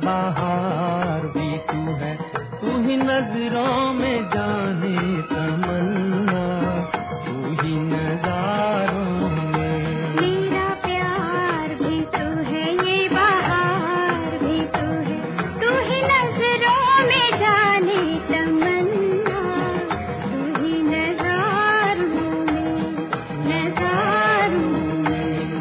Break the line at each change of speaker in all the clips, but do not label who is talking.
बाहर भी तू है, तू ही नजरों में जाने तमन्ना, तू ही नजारों में।
मेरा प्यार भी तू है, ये बाहर भी तू है, तू ही नजरों में जाने तमन्ना, तू ही नजारों में, नजारों में।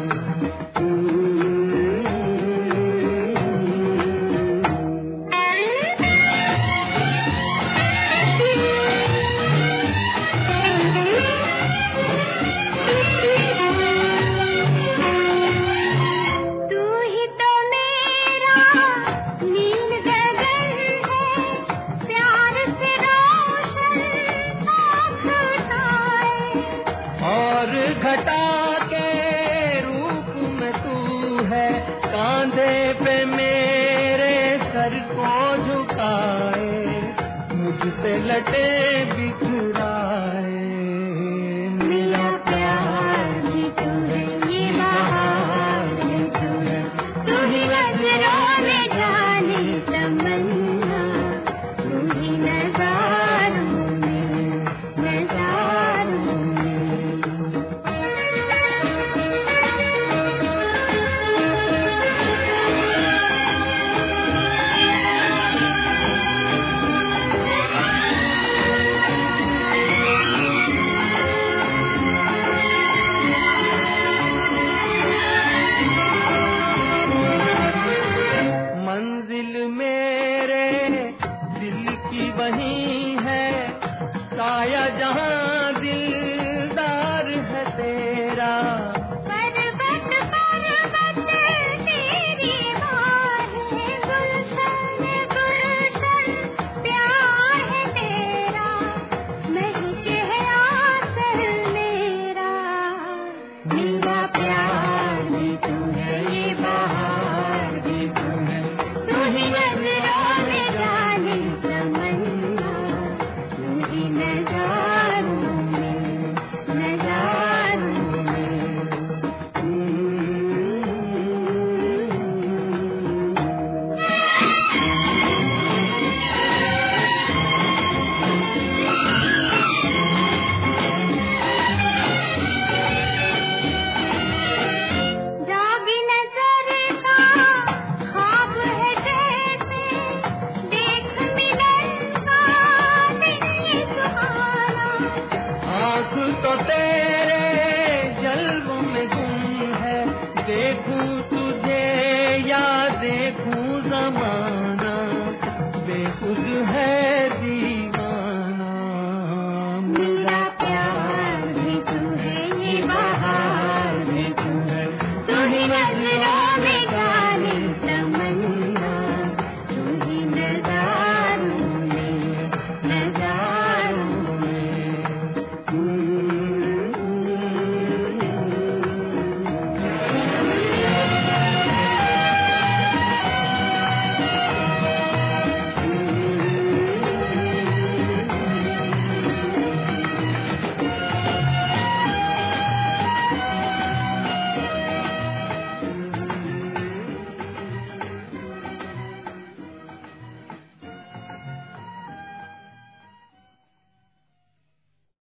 घटा के रूप में तू है, कांधे पे मेरे सर को झुकाए, मुझ पे लटे बिखराए। मेरा प्यार भी तू है, ये बाहर भी तू है, तू ही नजरों में जाने तमन्ना, तू ही नजारों में, नजारों में। मंजिल मेरे दिल की वही है, साया जहां दिलदार है तेरा।
पर्वत पर्वत तेरी बाहें, गुलशन गुलशन प्यार है तेरा, महके है आंचल मेरा। मेरा प्यार भी तू है, ये बाहर भी तू है, तू ही नजरों में जाने तमन्ना, तू ही नजारों में, नजारों में। जागी नजर का ख्वाब है जैसे, देख मिलन का दिन ये सुहाना।
आँख तो तेरे जल्व में गुम है, देखूं तुझे या देखूं ज़माना।